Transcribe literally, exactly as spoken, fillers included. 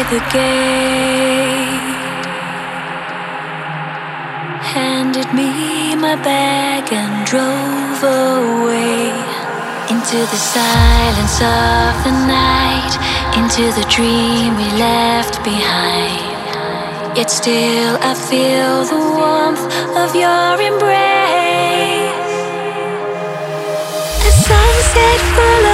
the gate, handed me my bag and drove away into the silence of the night, into the dream we left behind. Yet still I feel the warmth of your embrace. A sunset full of